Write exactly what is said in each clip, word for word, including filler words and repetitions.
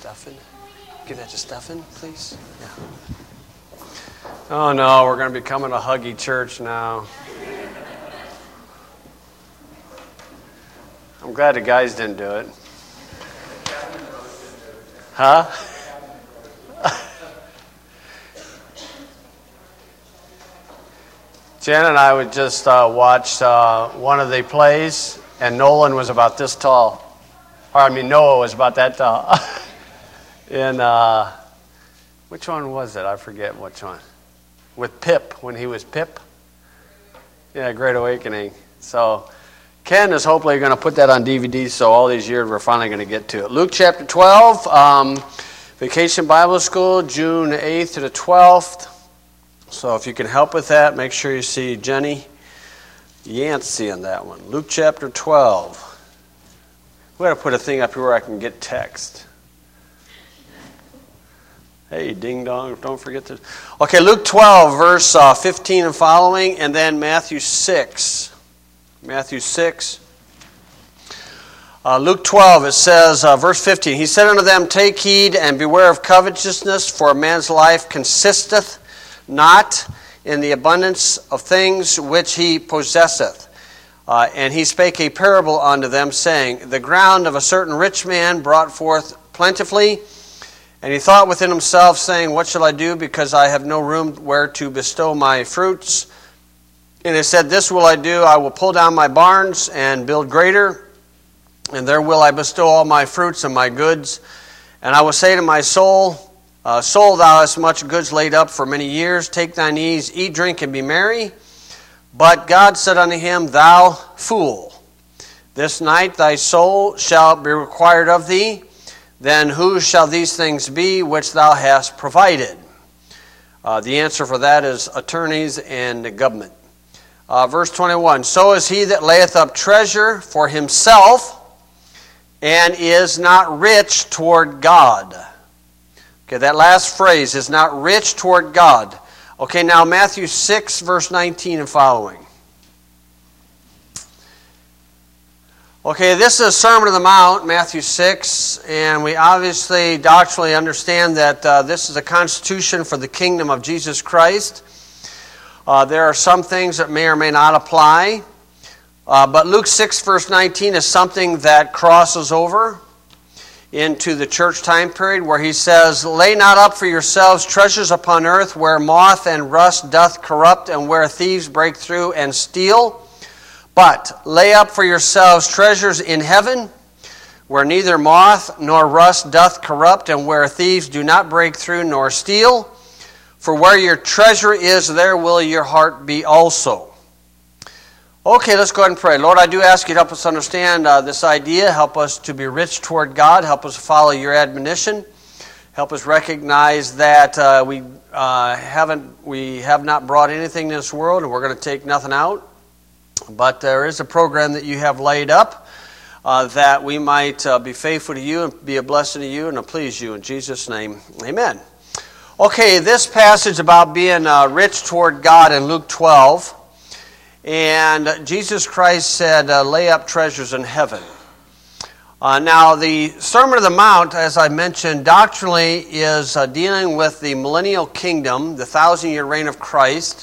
Stephen. Give that to Stephen, please. Yeah. Oh no, we're going to be becoming a huggy church now. I'm glad the guys didn't do it. Huh? Jen and I would just uh, watch uh, one of the plays, and Nolan was about this tall. Or, I mean, Noah was about that tall. In, uh, which one was it? I forget which one. With Pip, when he was Pip. Yeah, Great Awakening. So, Ken is hopefully going to put that on D V D, so all these years we're finally going to get to it. Luke chapter twelve, um, Vacation Bible School, June eighth to the twelfth. So if you can help with that, make sure you see Jenny Yancey on that one. Luke chapter twelve. We got to put a thing up here where I can get text. Hey, ding dong, don't forget to. Okay, Luke twelve, verse uh, fifteen and following, and then Matthew six. Matthew six. Uh, Luke twelve, it says, uh, verse fifteen, He said unto them, Take heed and beware of covetousness, for a man's life consisteth not in the abundance of things which he possesseth. Uh, and he spake a parable unto them, saying, The ground of a certain rich man brought forth plentifully. And he thought within himself, saying, What shall I do, because I have no room where to bestow my fruits? And he said, This will I do, I will pull down my barns and build greater, and there will I bestow all my fruits and my goods. And I will say to my soul, uh, Soul, thou hast much goods laid up for many years. Take thine ease, eat, drink, and be merry. But God said unto him, Thou fool, this night thy soul shall be required of thee. Then whose shall these things be which thou hast provided? Uh, the answer for that is attorneys and the government. Uh, verse twenty-one, So is he that layeth up treasure for himself and is not rich toward God. Okay, that last phrase is not rich toward God. Okay, now Matthew six, verse nineteen and following. Okay, this is Sermon on the Mount, Matthew six, and we obviously doctrinally understand that uh, this is a constitution for the kingdom of Jesus Christ. Uh, there are some things that may or may not apply, uh, but Luke six, verse nineteen is something that crosses over into the church time period where he says, Lay not up for yourselves treasures upon earth where moth and rust doth corrupt and where thieves break through and steal. But lay up for yourselves treasures in heaven where neither moth nor rust doth corrupt and where thieves do not break through nor steal. For where your treasure is, there will your heart be also. Okay, let's go ahead and pray. Lord, I do ask you to help us understand uh, this idea. Help us to be rich toward God. Help us follow your admonition. Help us recognize that uh, we uh, haven't, we have not brought anything to this world, and we're going to take nothing out. But there is a program that you have laid up uh, that we might uh, be faithful to you and be a blessing to you and to please you. In Jesus' name, amen. Okay, this passage about being uh, rich toward God in Luke twelve. And Jesus Christ said, uh, lay up treasures in heaven. Uh, now, the Sermon on the Mount, as I mentioned, doctrinally is uh, dealing with the millennial kingdom, the thousand-year reign of Christ.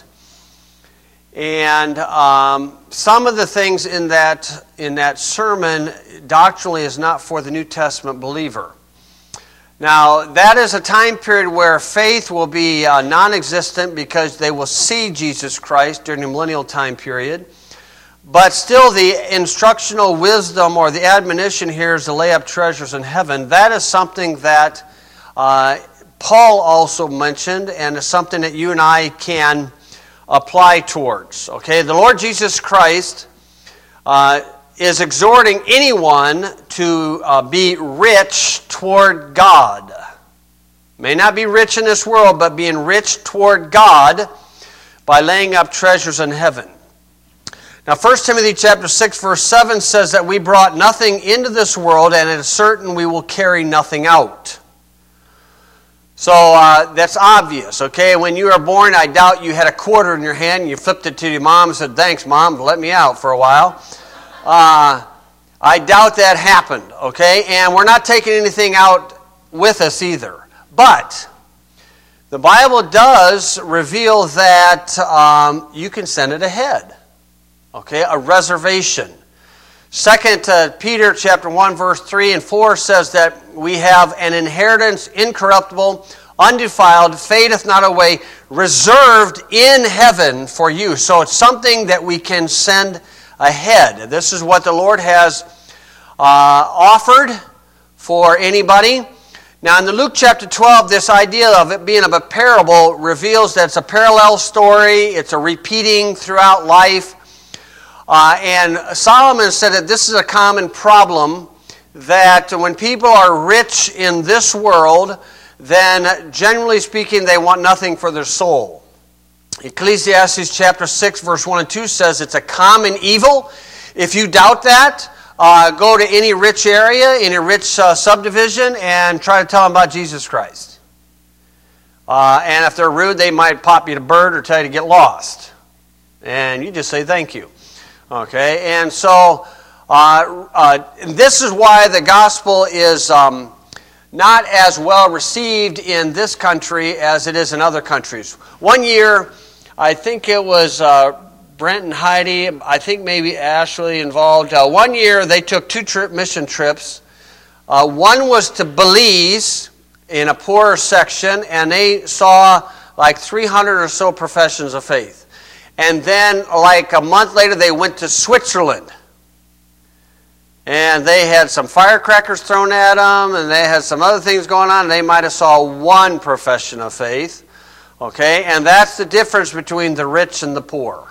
And um, some of the things in that, in that sermon doctrinally is not for the New Testament believer. Now, that is a time period where faith will be uh, non-existent because they will see Jesus Christ during the millennial time period. But still, the instructional wisdom or the admonition here is to lay up treasures in heaven. That is something that uh, Paul also mentioned, and is something that you and I can apply towards. Okay, the Lord Jesus Christ uh, is exhorting anyone to uh, be rich toward God. May not be rich in this world, but being rich toward God by laying up treasures in heaven. Now, First Timothy chapter six, verse seven says that we brought nothing into this world, and it is certain we will carry nothing out. So uh, that's obvious, okay? When you were born, I doubt you had a quarter in your hand, and you flipped it to your mom and said, Thanks, Mom, let me out for a while. Uh, I doubt that happened, okay? And we're not taking anything out with us either. But the Bible does reveal that um, you can send it ahead. Okay, a reservation. Second uh, Peter chapter one, verse three and four says that we have an inheritance incorruptible, undefiled, fadeth not away, reserved in heaven for you. So it's something that we can send ahead. This is what the Lord has uh, offered for anybody. Now in the Luke chapter twelve, this idea of it being of a parable reveals that it's a parallel story. It's a repeating throughout life. Uh, and Solomon said that this is a common problem, that when people are rich in this world, then generally speaking they want nothing for their soul. Ecclesiastes chapter six verse one and two says it's a common evil. If you doubt that, uh, go to any rich area, any rich uh, subdivision, and try to tell them about Jesus Christ. Uh, and if they're rude, they might pop you to bird or tell you to get lost. And you just say thank you. Okay, and so uh, uh, this is why the gospel is um, not as well received in this country as it is in other countries. One year, I think it was uh, Brent and Heidi, I think maybe Ashley involved. Uh, one year, they took two trip mission trips. Uh, one was to Belize in a poorer section, and they saw like three hundred or so professions of faith. And then, like a month later, they went to Switzerland. And they had some firecrackers thrown at them, and they had some other things going on. And they might have saw one profession of faith. Okay, and that's the difference between the rich and the poor.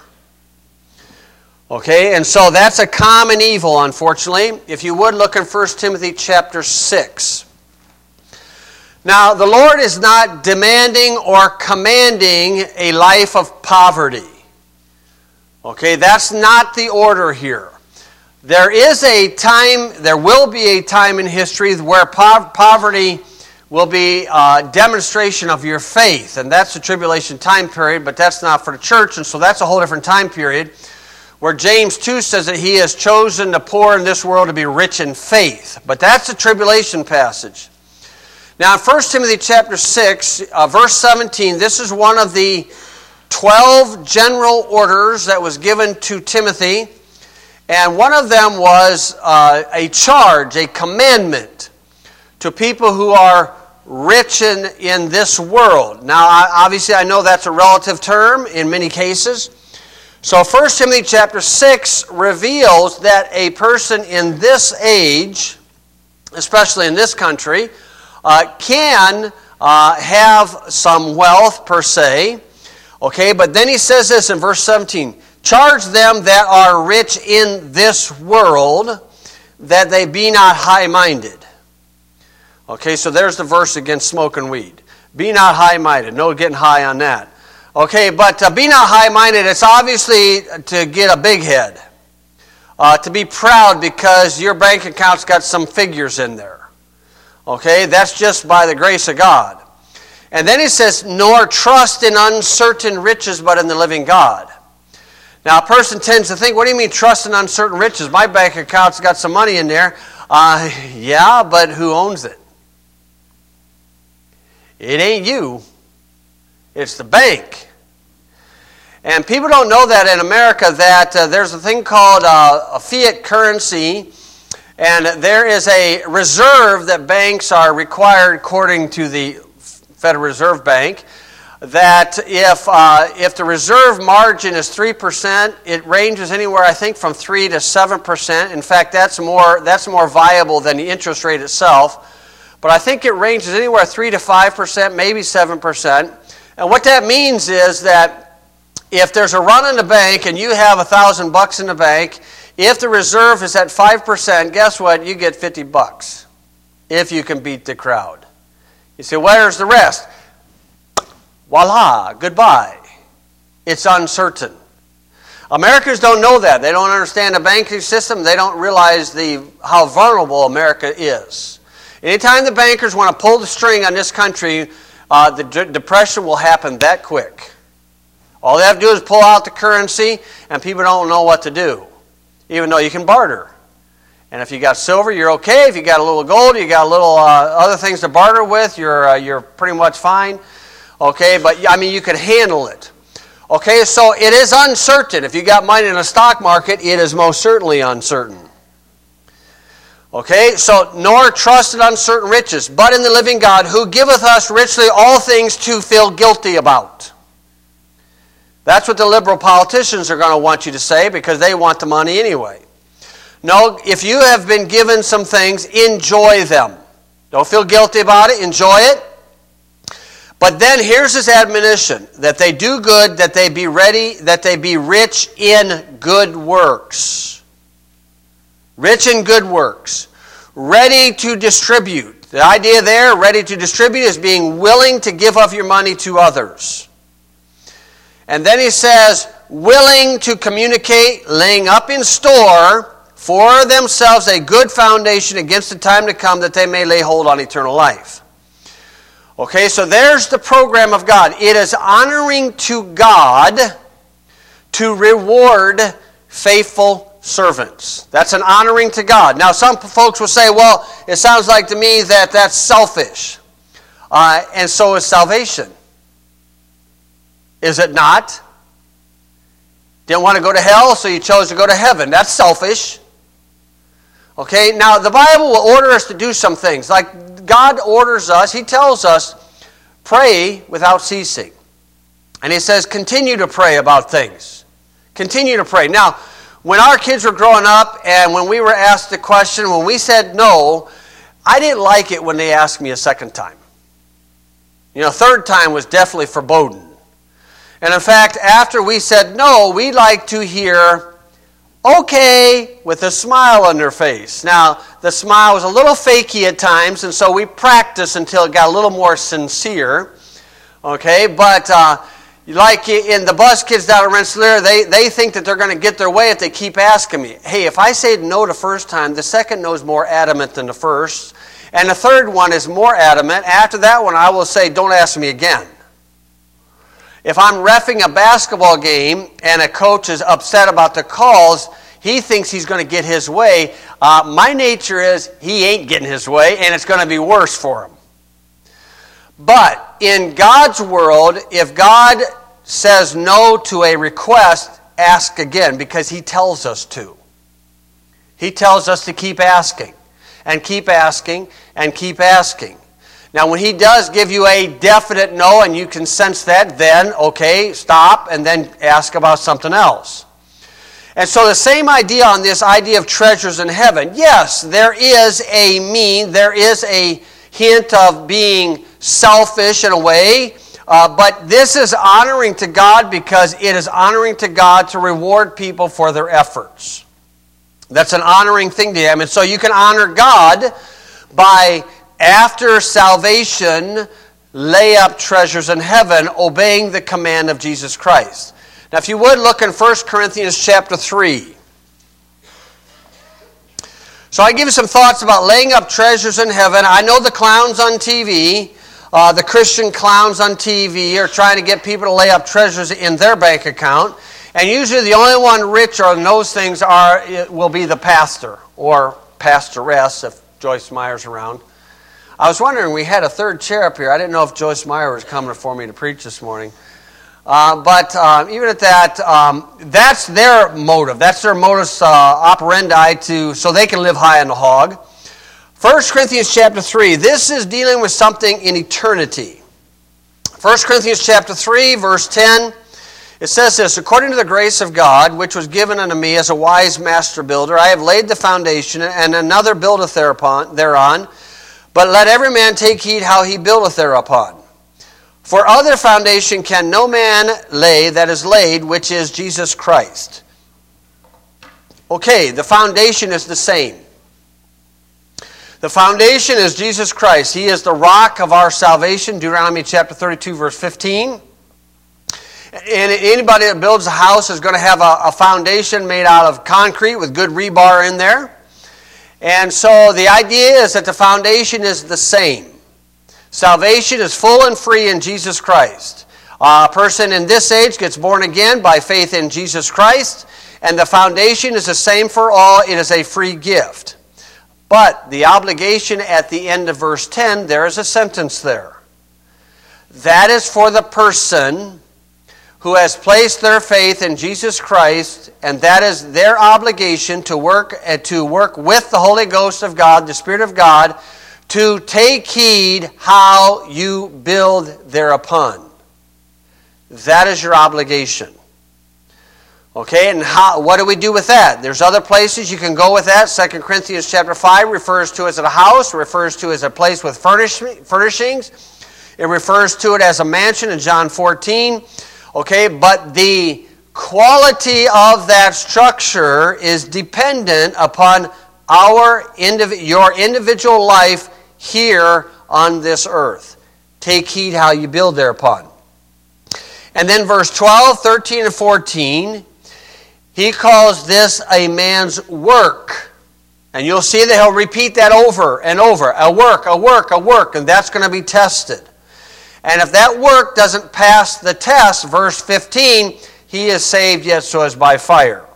Okay, and so that's a common evil, unfortunately. If you would, look in First Timothy chapter six. Now, the Lord is not demanding or commanding a life of poverty. Okay, that's not the order here. There is a time, there will be a time in history where po- poverty will be a demonstration of your faith, and that's the tribulation time period, but that's not for the church, and so that's a whole different time period, where James two says that he has chosen the poor in this world to be rich in faith. But that's the tribulation passage. Now in First Timothy chapter six, uh, verse seventeen, this is one of the twelve general orders that was given to Timothy, and one of them was uh, a charge, a commandment to people who are rich in, in this world. Now, obviously, I know that's a relative term in many cases. So First Timothy chapter six reveals that a person in this age, especially in this country, uh, can uh, have some wealth per se. Okay, but then he says this in verse seventeen, charge them that are rich in this world, that they be not high-minded. Okay, so there's the verse against smoking weed. Be not high-minded. No getting high on that. Okay, but uh, be not high-minded, it's obviously to get a big head. Uh, to be proud because your bank account's got some figures in there. Okay, that's just by the grace of God. And then he says, nor trust in uncertain riches, but in the living God. Now, a person tends to think, what do you mean trust in uncertain riches? My bank account's got some money in there. Uh, yeah, but who owns it? It ain't you. It's the bank. And people don't know that in America that uh, there's a thing called uh, a fiat currency, and there is a reserve that banks are required according to the Federal Reserve Bank, that if uh, if the reserve margin is three percent, it ranges anywhere, I think, from three to seven percent. In fact, that's more that's more viable than the interest rate itself. But I think it ranges anywhere three to five percent, maybe seven percent. And what that means is that if there's a run in the bank and you have a thousand bucks in the bank, if the reserve is at five percent, guess what? You get fifty bucks if you can beat the crowd. You say, where's the rest? Voila, goodbye. It's uncertain. Americans don't know that. They don't understand the banking system. They don't realize the how vulnerable America is. Anytime the bankers want to pull the string on this country, uh, the d- depression will happen that quick. All they have to do is pull out the currency, and people don't know what to do, even though you can barter. And if you got silver, you're okay. If you got a little gold, you got a little uh, other things to barter with, you're uh, you're pretty much fine. Okay, but I mean, you can handle it. Okay, so it is uncertain. If you got money in the stock market, it is most certainly uncertain. Okay, so nor trust in uncertain riches, but in the living God, who giveth us richly all things to feel guilty about. That's what the liberal politicians are going to want you to say, because they want the money anyway. No, if you have been given some things, enjoy them. Don't feel guilty about it, enjoy it. But then here's his admonition, that they do good, that they be ready, that they be rich in good works. Rich in good works. Ready to distribute. The idea there, ready to distribute, is being willing to give of your money to others. And then he says, willing to communicate, laying up in store for themselves a good foundation against the time to come, that they may lay hold on eternal life. Okay, so there's the program of God. It is honoring to God to reward faithful servants. That's an honoring to God. Now, some folks will say, well, it sounds like to me that that's selfish. Uh, and so is salvation. Is it not? Didn't want to go to hell, so you chose to go to heaven. That's selfish. Okay, now the Bible will order us to do some things. Like God orders us, He tells us, pray without ceasing. And He says, continue to pray about things. Continue to pray. Now, when our kids were growing up and when we were asked the question, when we said no, I didn't like it when they asked me a second time. You know, third time was definitely foreboding. And in fact, after we said no, we like to hear, okay, with a smile on their face. Now, the smile was a little fakey at times, and so we practiced until it got a little more sincere. Okay, but uh, like in the bus kids down at Rensselaer, they, they think that they're going to get their way if they keep asking me. Hey, if I say no the first time, the second no is more adamant than the first, and the third one is more adamant. After that one, I will say, don't ask me again. If I'm reffing a basketball game and a coach is upset about the calls, he thinks he's going to get his way. Uh, my nature is he ain't getting his way, and it's going to be worse for him. But in God's world, if God says no to a request, ask again, because He tells us to. He tells us to keep asking, and keep asking, and keep asking. Now, when He does give you a definite no, and you can sense that, then, okay, stop, and then ask about something else. And so the same idea on this idea of treasures in heaven. Yes, there is a mean, there is a hint of being selfish in a way, uh, but this is honoring to God because it is honoring to God to reward people for their efforts. That's an honoring thing to Him. And so you can honor God by, after salvation, lay up treasures in heaven, obeying the command of Jesus Christ. Now, if you would, look in First Corinthians chapter three. So I give you some thoughts about laying up treasures in heaven. I know the clowns on T V, uh, the Christian clowns on T V are trying to get people to lay up treasures in their bank account. And usually the only one rich on those things are it will be the pastor or pastoress if Joyce Meyer's around. I was wondering, we had a third chair up here. I didn't know if Joyce Meyer was coming for me to preach this morning. Uh, but uh, even at that, um, that's their motive. That's their modus uh, operandi to so they can live high on the hog. First Corinthians chapter three. This is dealing with something in eternity. First Corinthians chapter three, verse ten. It says this, according to the grace of God, which was given unto me as a wise master builder, I have laid the foundation, and another buildeth thereupon, thereon. But let every man take heed how he buildeth thereupon. For other foundation can no man lay that is laid, which is Jesus Christ. Okay, the foundation is the same. The foundation is Jesus Christ. He is the rock of our salvation, Deuteronomy chapter thirty-two, verse fifteen. And anybody that builds a house is going to have a, a foundation made out of concrete with good rebar in there. And so the idea is that the foundation is the same. Salvation is full and free in Jesus Christ. A person in this age gets born again by faith in Jesus Christ. And the foundation is the same for all. It is a free gift. But the obligation at the end of verse ten, there is a sentence there. That is for the person who has placed their faith in Jesus Christ, and that is their obligation to work and to work with the Holy Ghost of God, the Spirit of God, to take heed how you build thereupon. That is your obligation. Okay, and how, what do we do with that? There's other places you can go with that. Second Corinthians chapter five refers to it as a house, refers to it as a place with furnish, furnishings. It refers to it as a mansion in John fourteen. Okay, but the quality of that structure is dependent upon our indiv- your individual life here on this earth. Take heed how you build thereupon. And then verse twelve, thirteen, and fourteen, he calls this a man's work. And you'll see that he'll repeat that over and over. A work, a work, a work, and that's going to be tested. And if that work doesn't pass the test, verse fifteen, he is saved yet so as by fire.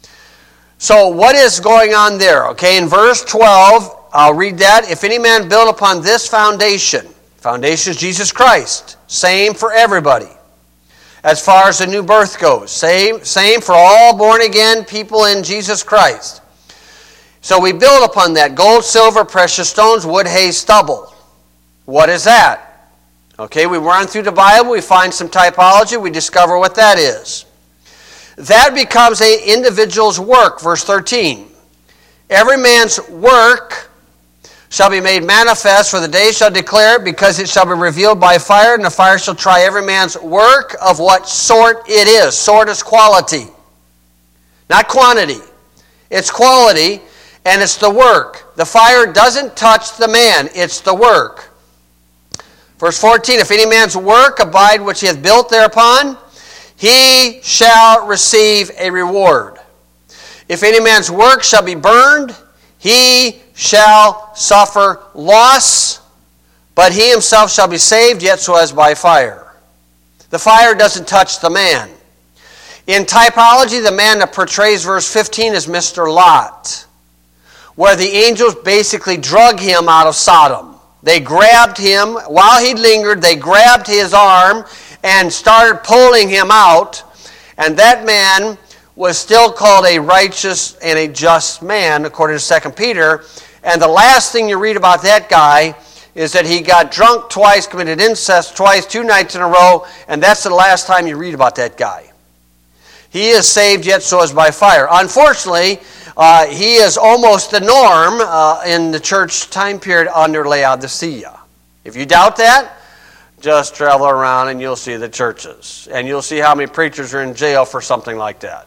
So what is going on there? Okay, in verse twelve, I'll read that. If any man build upon this foundation, foundation is Jesus Christ, same for everybody. As far as the new birth goes, same, same for all born again people in Jesus Christ. So we build upon that. Gold, silver, precious stones, wood, hay, stubble. What is that? Okay, we run through the Bible, we find some typology, we discover what that is. That becomes an individual's work, verse thirteen. Every man's work shall be made manifest, for the day shall declare it, because it shall be revealed by fire, and the fire shall try every man's work of what sort it is. Sort is quality, not quantity. It's quality, and it's the work. The fire doesn't touch the man, it's the work. Verse fourteen, if any man's work abide which he hath built thereupon, he shall receive a reward. If any man's work shall be burned, he shall suffer loss, but he himself shall be saved, yet so as by fire. The fire doesn't touch the man. In typology, the man that portrays verse fifteen is Mister Lot, where the angels basically drug him out of Sodom. They grabbed him, while he lingered, they grabbed his arm and started pulling him out, and that man was still called a righteous and a just man, according to Second Peter. And the last thing you read about that guy is that he got drunk twice, committed incest twice, two nights in a row, and that's the last time you read about that guy. He is saved, yet so as by fire. Unfortunately, uh, he is almost the norm uh, in the church time period under Laodicea. If you doubt that, just travel around and you'll see the churches. And you'll see how many preachers are in jail for something like that.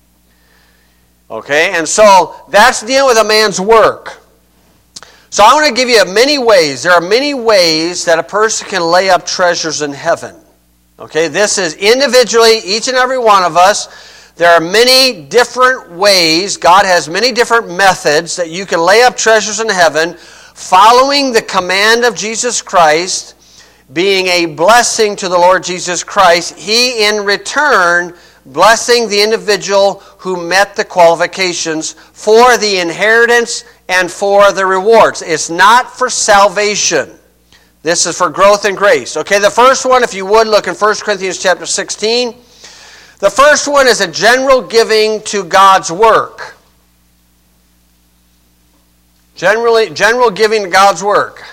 Okay, and so that's dealing with a man's work. So I want to give you many ways. There are many ways that a person can lay up treasures in heaven. Okay, this is individually, each and every one of us. There are many different ways. God has many different methods that you can lay up treasures in heaven, following the command of Jesus Christ, being a blessing to the Lord Jesus Christ. He, in return, blessing the individual who met the qualifications for the inheritance and for the rewards. It's not for salvation. This is for growth and grace. Okay, the first one, if you would, look in First Corinthians chapter sixteen. The first one is a general giving to God's work. Generally, general giving to God's work.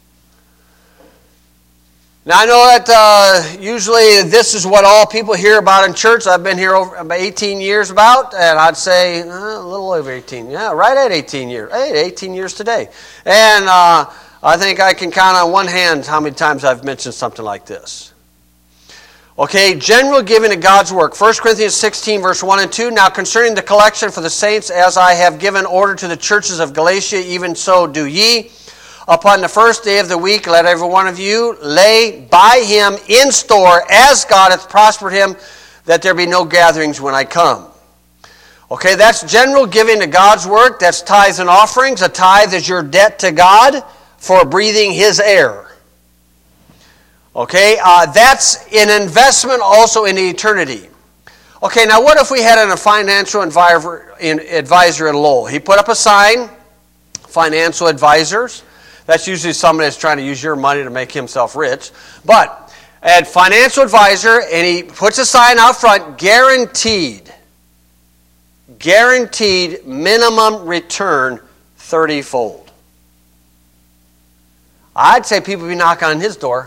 Now, I know that uh, usually this is what all people hear about in church. I've been here over about eighteen years about, and I'd say uh, a little over eighteen. Yeah, right at eighteen years. Hey, eighteen years today. And uh, I think I can count on one hand how many times I've mentioned something like this. Okay, general giving to God's work. First Corinthians sixteen, verse one and two. Now concerning the collection for the saints, as I have given order to the churches of Galatia, even so do ye. Upon the first day of the week, let every one of you lay by him in store, as God hath prospered him, that there be no gatherings when I come. Okay, that's general giving to God's work. That's tithes and offerings. A tithe is your debt to God for breathing his air. Okay, uh, that's an investment also in eternity. Okay, now what if we had a financial advisor in Lowell? He put up a sign, financial advisors. That's usually somebody that's trying to use your money to make himself rich. But a financial advisor, and he puts a sign out front, guaranteed, guaranteed minimum return thirty-fold. I'd say people be knocking on his door.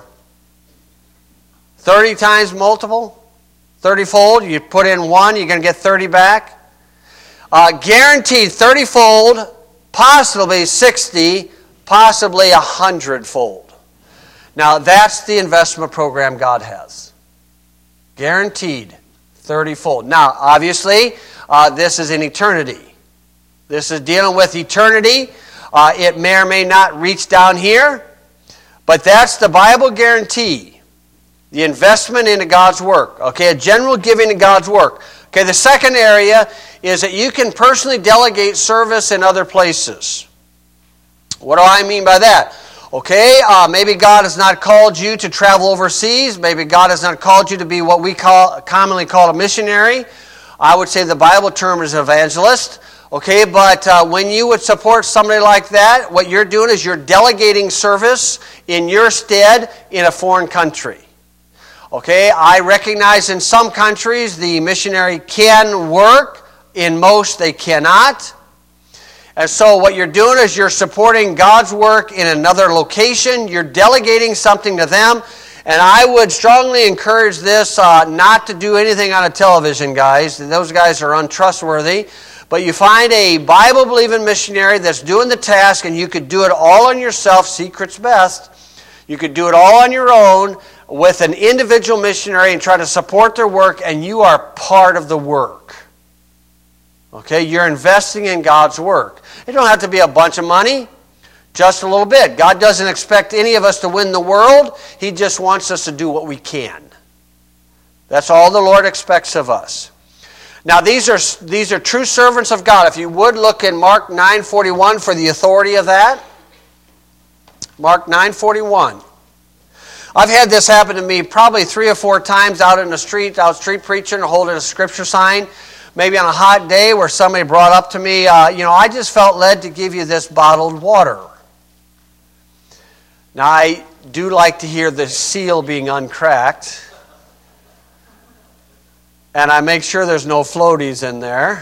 thirty times multiple, thirty-fold. You put in one, you're going to get thirty back. Uh, guaranteed thirty-fold, possibly sixty, possibly a hundred-fold. Now, that's the investment program God has. Guaranteed thirty-fold. Now, obviously, uh, this is in eternity. This is dealing with eternity. Uh, it may or may not reach down here, but that's the Bible guarantee. The investment into God's work. Okay, a general giving to God's work. Okay, the second area is that you can personally delegate service in other places. What do I mean by that? Okay, uh, maybe God has not called you to travel overseas. Maybe God has not called you to be what we call commonly call a missionary. I would say the Bible term is evangelist. Okay, but uh, when you would support somebody like that, what you're doing is you're delegating service in your stead in a foreign country. Okay, I recognize in some countries the missionary can work. In most, they cannot. And so what you're doing is you're supporting God's work in another location. You're delegating something to them. And I would strongly encourage this uh, not to do anything on a television, guys. Those guys are untrustworthy. But you find a Bible-believing missionary that's doing the task, and you could do it all on yourself. Secret's best. You could do it all on your own with an individual missionary and try to support their work, and you are part of the work. Okay, you're investing in God's work. It don't have to be a bunch of money, just a little bit. God doesn't expect any of us to win the world. He just wants us to do what we can. That's all the Lord expects of us. Now, these are these are true servants of God. If you would look in Mark nine forty-one for the authority of that. Mark nine forty-one. I've had this happen to me probably three or four times out in the street, out street preaching, holding a scripture sign. Maybe on a hot day where somebody brought up to me, uh, you know, I just felt led to give you this bottled water. Now, I do like to hear the seal being uncracked. And I make sure there's no floaties in there.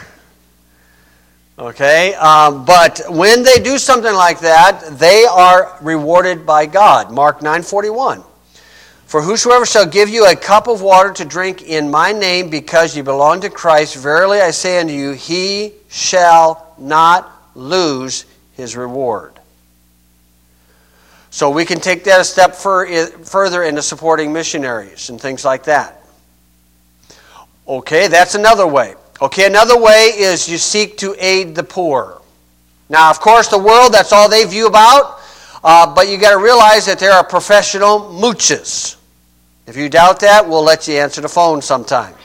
Okay? Um, but when they do something like that, they are rewarded by God. Mark nine forty-one. For whosoever shall give you a cup of water to drink in my name because you belong to Christ, verily I say unto you, he shall not lose his reward. So we can take that a step further into supporting missionaries and things like that. Okay, that's another way. Okay, another way is you seek to aid the poor. Now, of course, the world, that's all they view about. Uh, but you got to realize that there are professional mooches. If you doubt that, we'll let you answer the phone sometime.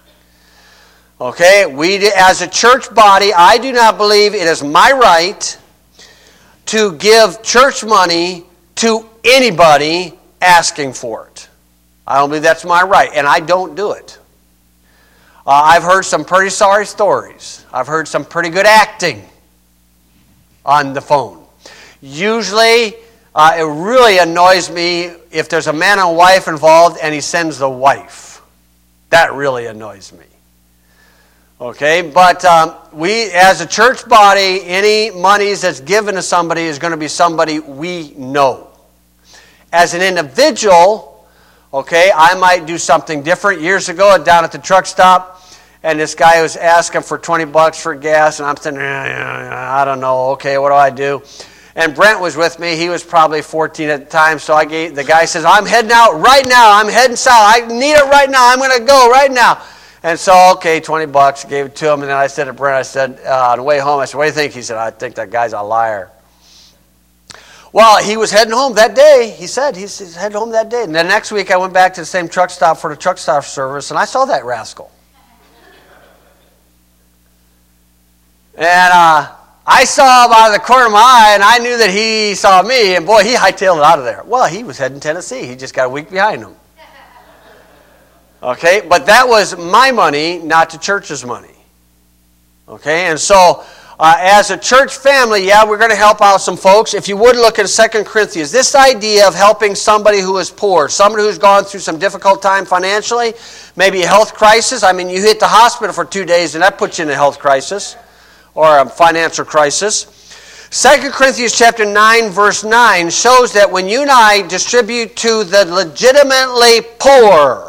Okay, we as a church body, I do not believe it is my right to give church money to anybody asking for it. I don't believe that's my right, and I don't do it. Uh, I've heard some pretty sorry stories. I've heard some pretty good acting on the phone. Usually, uh, it really annoys me if there's a man and wife involved and he sends the wife. That really annoys me. Okay, but um, we, as a church body, any monies that's given to somebody is going to be somebody we know. As an individual, okay, I might do something different. Years ago, down at the truck stop, and this guy was asking for twenty bucks for gas, and I'm thinking, I don't know, okay, what do I do? And Brent was with me. He was probably fourteen at the time, so I gave, the guy says, I'm heading out right now. I'm heading south. I need it right now. I'm going to go right now. And so, okay, twenty bucks, gave it to him, and then I said to Brent, I said, uh, on the way home, I said, what do you think? He said, I think that guy's a liar. Well, he was heading home that day. He said he's, he's heading home that day. And the next week, I went back to the same truck stop for the truck stop service, and I saw that rascal. And uh, I saw him out of the corner of my eye, and I knew that he saw me, and boy, he hightailed it out of there. Well, he was heading Tennessee. He just got a week behind him. Okay, but that was my money, not the church's money. Okay, and so uh, as a church family, yeah, we're going to help out some folks. If you would look at Second Corinthians, this idea of helping somebody who is poor, somebody who's gone through some difficult time financially, maybe a health crisis. I mean, you hit the hospital for two days and that puts you in a health crisis or a financial crisis. Second Corinthians chapter nine, verse nine shows that when you and I distribute to the legitimately poor,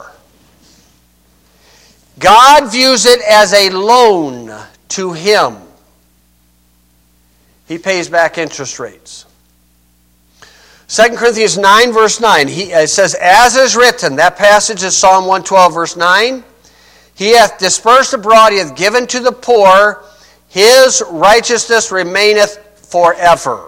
God views it as a loan to Him. He pays back interest rates. Second Corinthians nine, verse nine, he, it says, as is written, that passage is Psalm one twelve, verse nine, He hath dispersed abroad, He hath given to the poor, His righteousness remaineth forever.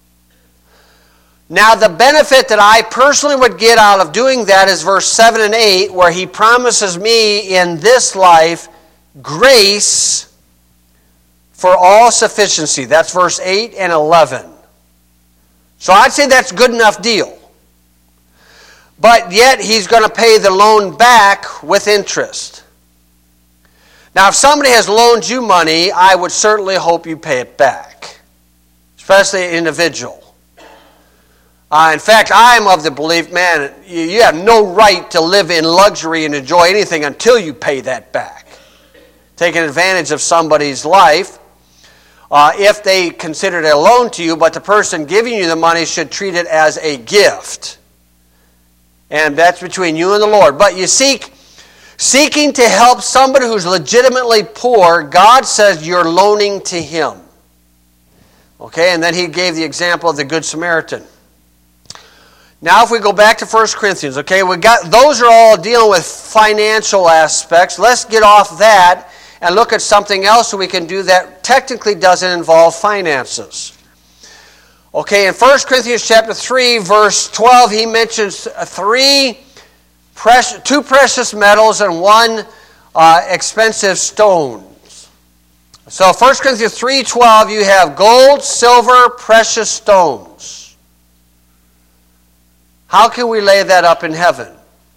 Now, the benefit that I personally would get out of doing that is verse seven and eight, where He promises me in this life grace for all sufficiency. That's verse eight and eleven. So I'd say that's a good enough deal. But yet He's going to pay the loan back with interest. Now, if somebody has loaned you money, I would certainly hope you pay it back, especially an individual. Uh, in fact, I am of the belief, man, you, you have no right to live in luxury and enjoy anything until you pay that back. Taking advantage of somebody's life, uh, if they consider it a loan to you, but the person giving you the money should treat it as a gift. And that's between you and the Lord. But you seek, seeking to help somebody who's legitimately poor, God says you're loaning to Him. Okay, and then He gave the example of the Good Samaritan. Now, if we go back to First Corinthians, okay, we got those are all dealing with financial aspects. Let's get off that and look at something else we can do that technically doesn't involve finances. Okay, in First Corinthians chapter three, verse twelve, he mentions three, precious, two precious metals and one uh, expensive stones. So, First Corinthians three twelve, you have gold, silver, precious stones. How can we lay that up in heaven?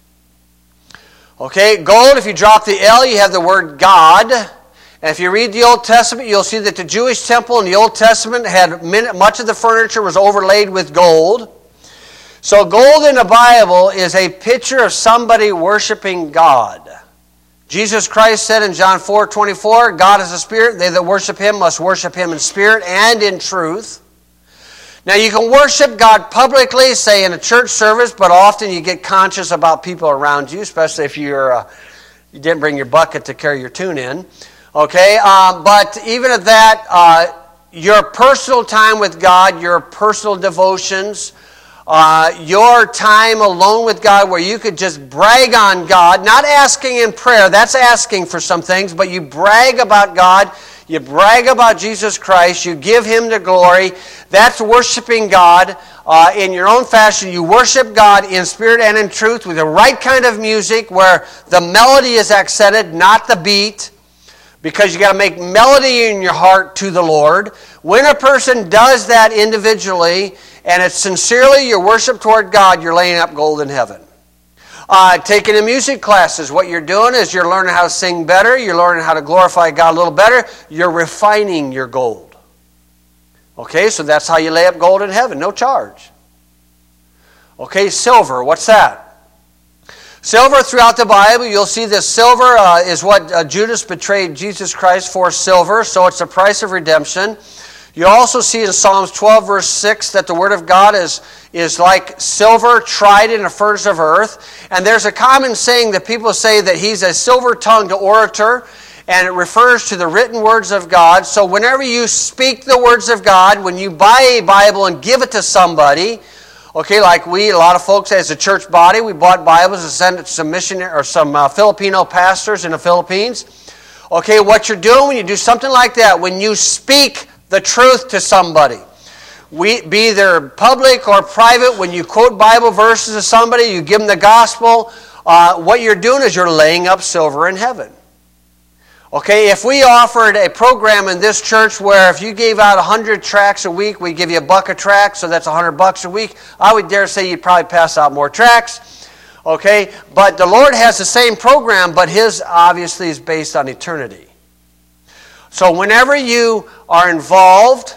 Okay, gold, if you drop the L, you have the word God. And if you read the Old Testament, you'll see that the Jewish temple in the Old Testament had much of the furniture was overlaid with gold. So gold in the Bible is a picture of somebody worshiping God. Jesus Christ said in John four twenty-four, God is a spirit, they that worship Him must worship Him in spirit and in truth. Now, you can worship God publicly, say in a church service, but often you get conscious about people around you, especially if you're, uh, you didn't bring your bucket to carry your tune in. Okay, um, but even at that, uh, your personal time with God, your personal devotions, uh, your time alone with God where you could just brag on God, not asking in prayer, that's asking for some things, but you brag about God. You brag about Jesus Christ. You give Him the glory. That's worshiping God uh, in your own fashion. You worship God in spirit and in truth with the right kind of music where the melody is accented, not the beat, because you got to make melody in your heart to the Lord. When a person does that individually and it's sincerely your worship toward God, you're laying up gold in heaven. Uh, taking the music classes, what you're doing is you're learning how to sing better, you're learning how to glorify God a little better, you're refining your gold. Okay, so that's how you lay up gold in heaven, no charge. Okay, silver, what's that? Silver throughout the Bible, you'll see that silver uh, is what uh, Judas betrayed Jesus Christ for, silver, so it's the price of redemption. You also see in Psalms twelve, verse six, that the Word of God is, is like silver tried in a furnace of earth. And there's a common saying that people say that he's a silver-tongued orator, and it refers to the written words of God. So whenever you speak the words of God, when you buy a Bible and give it to somebody, okay, like we, a lot of folks as a church body, we bought Bibles and sent it to some missionary or some uh, Filipino pastors in the Philippines. Okay, what you're doing when you do something like that, when you speak the truth to somebody, we, be either public or private, when you quote Bible verses to somebody, you give them the gospel, uh, what you're doing is you're laying up silver in heaven. Okay, if we offered a program in this church where if you gave out one hundred tracts a week, we give you a buck a tract, so that's one hundred bucks a week, I would dare say you'd probably pass out more tracts. Okay? But the Lord has the same program, but His obviously is based on eternity. So whenever you are involved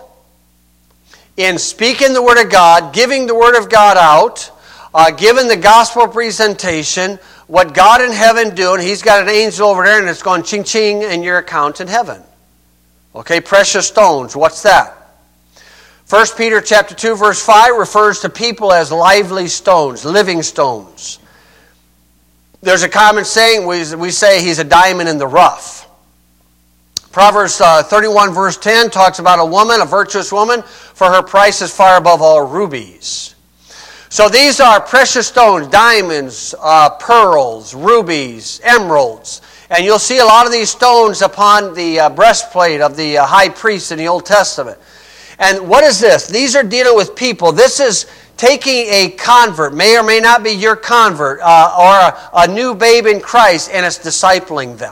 in speaking the Word of God, giving the Word of God out, uh, giving the gospel presentation, what God in heaven doing, He's got an angel over there and it's going ching-ching in your account in heaven. Okay, precious stones, what's that? First Peter chapter two, verse five refers to people as lively stones, living stones. There's a common saying, we, we say he's a diamond in the rough. Proverbs uh, thirty-one, verse ten talks about a woman, a virtuous woman, for her price is far above all rubies. So these are precious stones, diamonds, uh, pearls, rubies, emeralds. And you'll see a lot of these stones upon the uh, breastplate of the uh, high priest in the Old Testament. And what is this? These are dealing with people. This is taking a convert, may or may not be your convert, uh, or a, a new babe in Christ, and it's discipling them.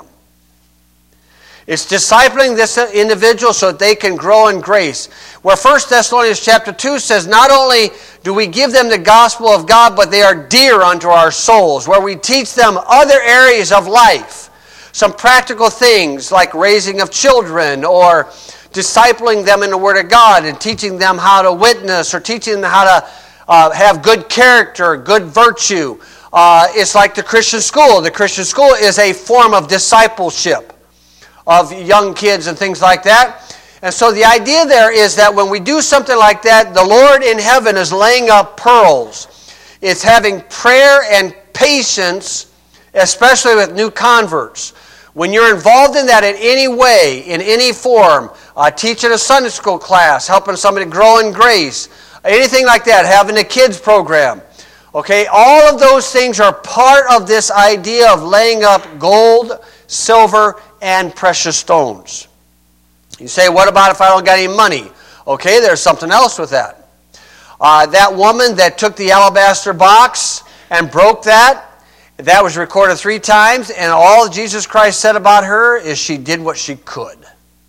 It's discipling this individual so that they can grow in grace. Where First Thessalonians chapter two says, not only do we give them the gospel of God, but they are dear unto our souls. Where we teach them other areas of life. Some practical things like raising of children or discipling them in the Word of God and teaching them how to witness or teaching them how to uh, have good character, good virtue. Uh, it's like the Christian school. The Christian school is a form of discipleship of young kids and things like that. And so the idea there is that when we do something like that, the Lord in heaven is laying up pearls. It's having prayer and patience, especially with new converts. When you're involved in that in any way, in any form, uh, teaching a Sunday school class, helping somebody grow in grace, anything like that, having a kids program, okay, all of those things are part of this idea of laying up gold, silver, and precious stones. You say, what about if I don't got any money? Okay, there's something else with that. Uh, that woman that took the alabaster box and broke that, that was recorded three times, and all Jesus Christ said about her is she did what she could.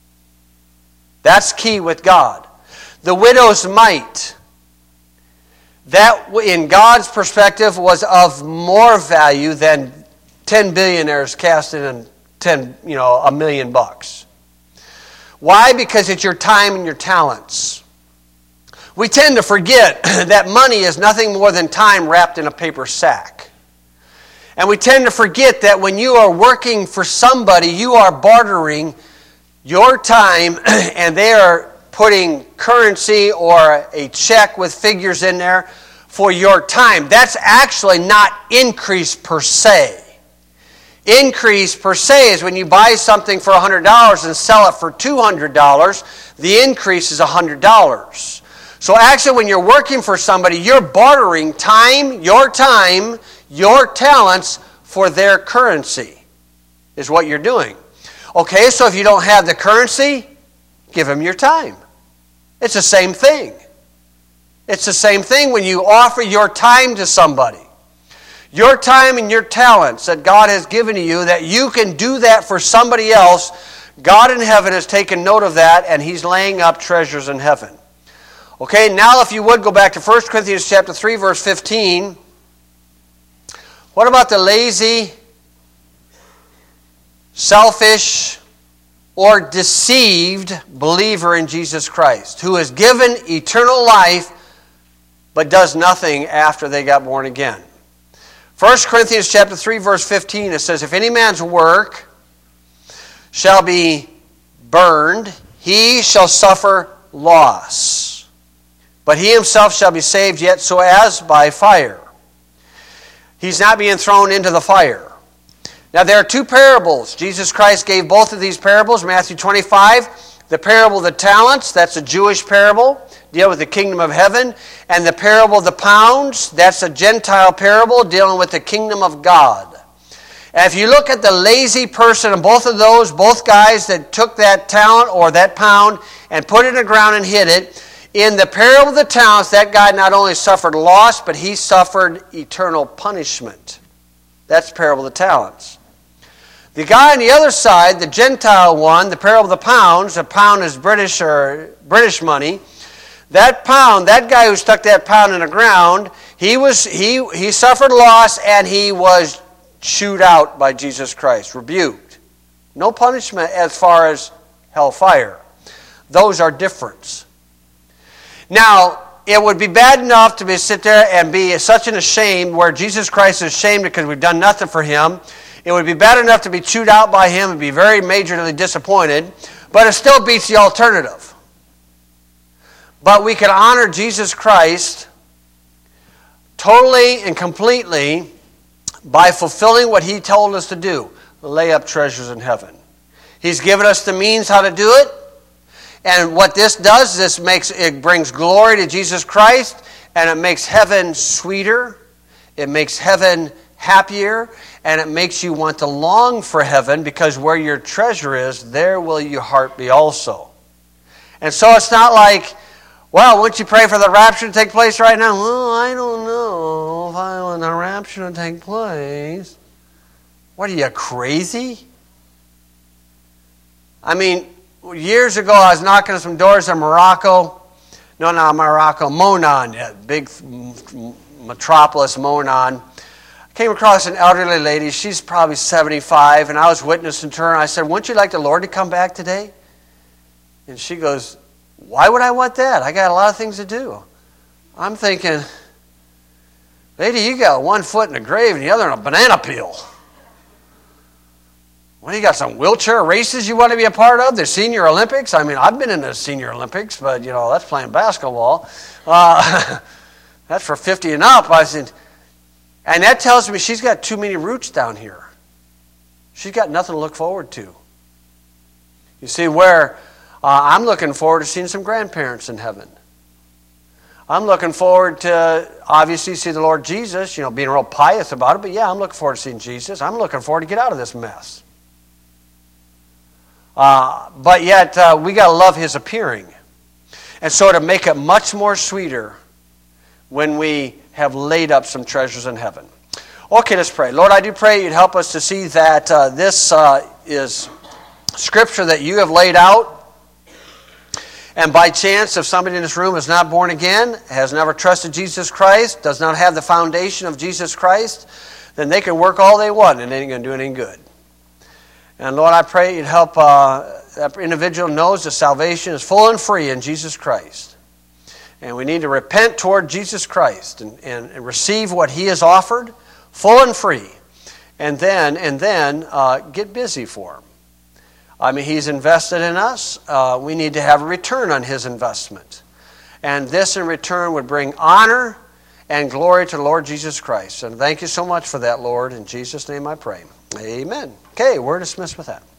That's key with God. The widow's mite, that in God's perspective was of more value than ten billionaires casting in ten, you know, a million bucks. Why? Because it's your time and your talents. We tend to forget that money is nothing more than time wrapped in a paper sack. And we tend to forget that when you are working for somebody, you are bartering your time and they are putting currency or a check with figures in there for your time. That's actually not increase per se. Increase per se is when you buy something for one hundred dollars and sell it for two hundred dollars, the increase is one hundred dollars. So actually when you're working for somebody, you're bartering time, your time, your talents for their currency is what you're doing. Okay, so if you don't have the currency, give them your time. It's the same thing. It's the same thing when you offer your time to somebody. Your time and your talents that God has given to you, that you can do that for somebody else. God in heaven has taken note of that, and He's laying up treasures in heaven. Okay, now if you would go back to First Corinthians chapter three, verse fifteen. What about the lazy, selfish, or deceived believer in Jesus Christ who is given eternal life but does nothing after they got born again? First Corinthians chapter three, verse fifteen, it says, if any man's work shall be burned, he shall suffer loss. But he himself shall be saved, yet so as by fire. He's not being thrown into the fire. Now there are two parables. Jesus Christ gave both of these parables. Matthew twenty-five, the parable of the talents, that's a Jewish parable, dealing with the kingdom of heaven. And the parable of the pounds, that's a Gentile parable, dealing with the kingdom of God. And if you look at the lazy person in both of those, both guys that took that talent or that pound and put it in the ground and hid it, in the parable of the talents, that guy not only suffered loss, but he suffered eternal punishment. That's the parable of the talents. The guy on the other side, the Gentile one, the parable of the pounds, a pound is British or British money. That pound, that guy who stuck that pound in the ground, he was he he suffered loss and he was chewed out by Jesus Christ, rebuked. No punishment as far as hellfire. Those are different. Now, it would be bad enough to be sit there and be such an ashamed where Jesus Christ is ashamed because we've done nothing for him. It would be bad enough to be chewed out by him and be very majorly disappointed, but it still beats the alternative. But we can honor Jesus Christ totally and completely by fulfilling what he told us to do, lay up treasures in heaven. He's given us the means how to do it. And what this does, this makes it brings glory to Jesus Christ, and it makes heaven sweeter. It makes heaven happier, and it makes you want to long for heaven, because where your treasure is, there will your heart be also. And so it's not like, well, wouldn't you pray for the rapture to take place right now? Well, I don't know if I want the rapture to take place. What are you, crazy? I mean, years ago, I was knocking on some doors in Morocco. No, not Morocco, Monon, yeah, big metropolis, Monon. I came across an elderly lady. She's probably seventy-five, and I was witnessing to her. And I said, wouldn't you like the Lord to come back today? And she goes, why would I want that? I got a lot of things to do. I'm thinking, lady, you got one foot in the grave and the other in a banana peel. What, you got some wheelchair races you want to be a part of? The Senior Olympics? I mean, I've been in the Senior Olympics, but, you know, that's playing basketball. Uh, that's for fifty and up. I said, and that tells me she's got too many roots down here. She's got nothing to look forward to. You see, where uh, I'm looking forward to seeing some grandparents in heaven. I'm looking forward to, obviously, see the Lord Jesus, you know, being real pious about it, but yeah, I'm looking forward to seeing Jesus. I'm looking forward to get out of this mess. Uh, but yet, uh, we got to love his appearing. And so to make it much more sweeter when we have laid up some treasures in heaven. Okay, let's pray. Lord, I do pray you'd help us to see that uh, this uh, is Scripture that you have laid out. And by chance, if somebody in this room is not born again, has never trusted Jesus Christ, does not have the foundation of Jesus Christ, then they can work all they want and it ain't going to do anything good. And Lord, I pray you'd help uh, that individual knows that salvation is full and free in Jesus Christ. And we need to repent toward Jesus Christ and, and, and receive what he has offered, full and free. And then, and then uh, get busy for him. I mean, he's invested in us. Uh, we need to have a return on his investment. And this in return would bring honor and glory to the Lord Jesus Christ. And thank you so much for that, Lord. In Jesus' name I pray. Amen. Okay, we're dismissed with that.